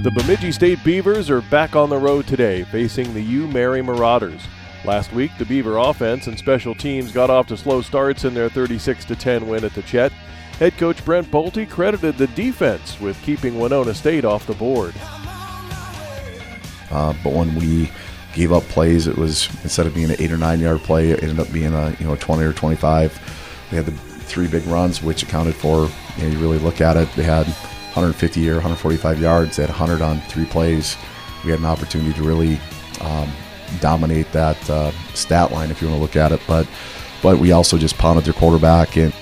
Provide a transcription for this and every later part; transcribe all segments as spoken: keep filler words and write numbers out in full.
The Bemidji State Beavers are back on the road today, facing the U-Mary Marauders. Last week, the Beaver offense and special teams got off to slow starts in their thirty-six to ten win at the Chet. Head coach Brent Bolte credited the defense with keeping Winona State off the board. Uh, but when we gave up plays, it was, instead of being an eight or nine yard play, it ended up being a you know twenty or twenty-five. They had the three big runs, which accounted for, you know, you really look at it, they had one hundred fifty or one hundred forty-five yards. They had one hundred on three plays. We had an opportunity to really um, dominate that uh, stat line, if you want to look at it. But but we also just pounded their quarterback. And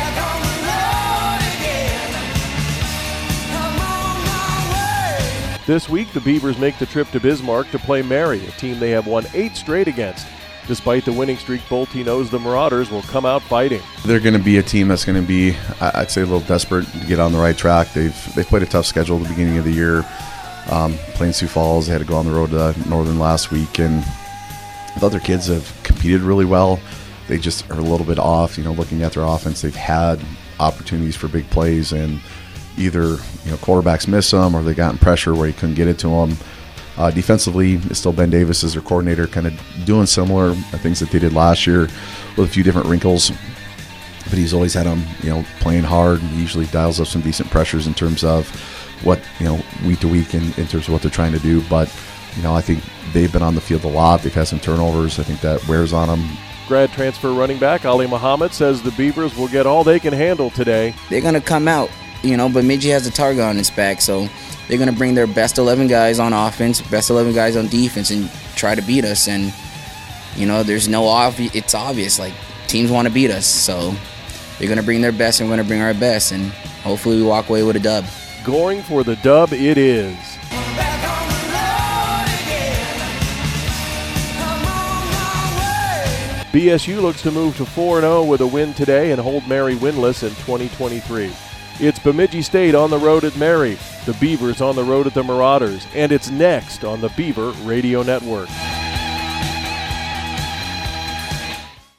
this week, the Beavers make the trip to Bismarck to play Mary, a team they have won eight straight against. Despite the winning streak, Bolte knows the Marauders will come out fighting. They're going to be a team that's going to be, I'd say, a little desperate to get on the right track. They've they've played a tough schedule at the beginning of the year. Um, playing Sioux Falls, they had to go on the road to Northern last week, and the other kids have competed really well. They just are a little bit off. You know, looking at their offense, they've had opportunities for big plays, and either you know quarterbacks miss them or they got in pressure where he couldn't get it to them. Uh, defensively, it's still Ben Davis as their coordinator, kind of doing similar things that they did last year with a few different wrinkles. But he's always had them, you know, playing hard. He usually dials up some decent pressures in terms of what, you know, week to week in, in terms of what they're trying to do. But, you know, I think they've been on the field a lot. They've had some turnovers. I think that wears on them. Grad transfer running back Ali Muhammad says the Beavers will get all they can handle today. They're going to come out, you know, but Bemidji has a target on its back, so they're going to bring their best eleven guys on offense, best eleven guys on defense, and try to beat us. And, you know, there's no obvious, it's obvious, like, teams want to beat us. So they're going to bring their best, and we're going to bring our best. And hopefully we walk away with a dub. Going for the dub it is. B S U looks to move to four and oh with a win today and hold Mary winless in twenty twenty-three. It's Bemidji State on the road at Mary, the Beavers on the road at the Marauders, and it's next on the Beaver Radio Network.